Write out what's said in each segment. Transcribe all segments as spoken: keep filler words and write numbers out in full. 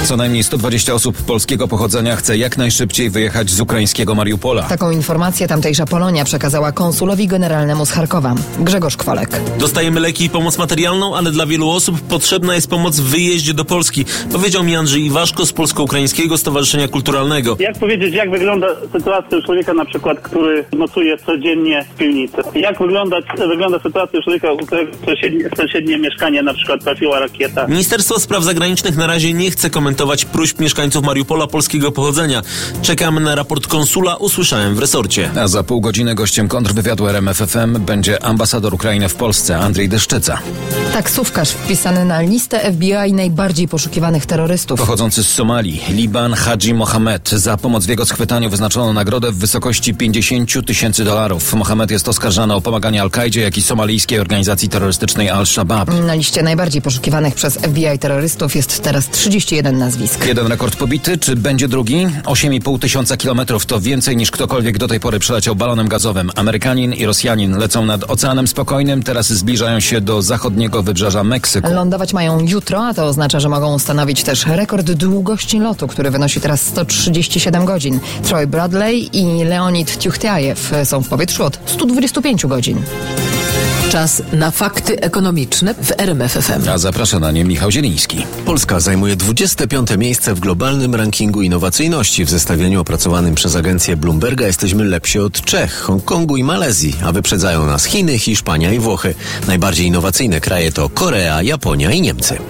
Co najmniej sto dwadzieścia osób polskiego pochodzenia chce jak najszybciej wyjechać z ukraińskiego Mariupola. Taką informację tamtejsza Polonia przekazała konsulowi generalnemu z Charkowa. Grzegorz Kwolek. Dostajemy leki i pomoc materialną, ale dla wielu osób potrzebna jest pomoc w wyjeździe do Polski, powiedział mi Andrzej Iwaszko z Polsko-Ukraińskiego Stowarzyszenia Kulturalnego. Jak powiedzieć, jak wygląda sytuacja człowieka na przykład, który nocuje codziennie w piwnicy? Jak wyglądać, wygląda sytuacja człowieka, u którego w sąsiednie, w sąsiednie mieszkanie na przykład trafiła rakieta? Ministerstwo Spraw Zagranicznych na razie nie chce komentować próśb mieszkańców Mariupola polskiego pochodzenia. Czekamy na raport konsula, usłyszałem w resorcie. A za pół godziny gościem kontrwywiadu R M F F M będzie ambasador Ukrainy w Polsce, Andrzej Deszczyca. Taksówkarz wpisany na listę F B I najbardziej poszukiwanych terrorystów. Pochodzący z Somalii, Liban Hadji Mohamed. Za pomoc w jego schwytaniu wyznaczono nagrodę w wysokości pięćdziesiąt tysięcy dolarów. Mohamed jest oskarżany o pomaganie Al-Kaidzie, jak i somalijskiej organizacji terrorystycznej Al-Shabaab. Na liście najbardziej poszukiwanych przez F B I terrorystów jest teraz trzydzieści jeden nazwisk. Jeden rekord pobity, czy będzie drugi? osiem i pół tysiąca kilometrów to więcej niż ktokolwiek do tej pory przeleciał balonem gazowym. Amerykanin i Rosjanin lecą nad Oceanem Spokojnym, teraz zbliżają się do zachodniego wybrzeża Meksyku. Lądować mają jutro, a to oznacza, że mogą ustanowić też rekord długości lotu, który wynosi teraz sto trzydzieści siedem godzin. Troy Bradley i Leonid Tiuchtajew są w powietrzu od stu dwudziestu pięciu godzin. Czas na fakty ekonomiczne w R M F F M. A zaprasza na nie Michał Zieliński. Polska zajmuje dwudzieste piąte miejsce w globalnym rankingu innowacyjności. W zestawieniu opracowanym przez agencję Bloomberga jesteśmy lepsi od Czech, Hongkongu i Malezji, a wyprzedzają nas Chiny, Hiszpania i Włochy. Najbardziej innowacyjne kraje to Korea, Japonia i Niemcy.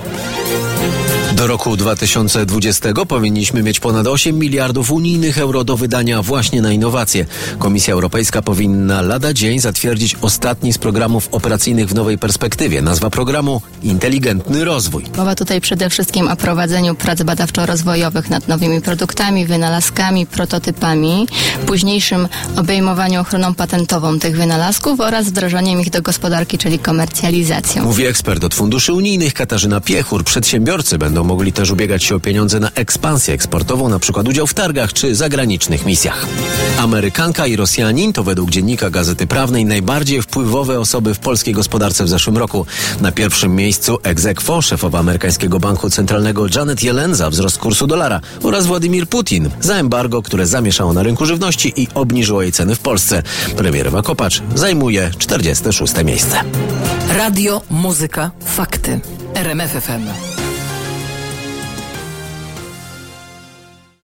Do roku dwa tysiące dwudziestego powinniśmy mieć ponad osiem miliardów unijnych euro do wydania właśnie na innowacje. Komisja Europejska powinna lada dzień zatwierdzić ostatni z programów operacyjnych w nowej perspektywie. Nazwa programu Inteligentny Rozwój. Mowa tutaj przede wszystkim o prowadzeniu prac badawczo-rozwojowych nad nowymi produktami, wynalazkami, prototypami, późniejszym obejmowaniu ochroną patentową tych wynalazków oraz wdrażaniem ich do gospodarki, czyli komercjalizacją. Mówi ekspert od funduszy unijnych Katarzyna Piechur. Przedsiębiorcy będą mogli też ubiegać się o pieniądze na ekspansję eksportową, na przykład udział w targach czy zagranicznych misjach. Amerykanka i Rosjanin to według dziennika Gazety Prawnej najbardziej wpływowe osoby w polskiej gospodarce w zeszłym roku. Na pierwszym miejscu ex aequo szefowa amerykańskiego banku centralnego Janet Yellen za wzrost kursu dolara oraz Władimir Putin za embargo, które zamieszało na rynku żywności i obniżyło jej ceny w Polsce. Premier Ewa Kopacz zajmuje czterdzieste szóste miejsce. Radio, muzyka, fakty. R M F F M.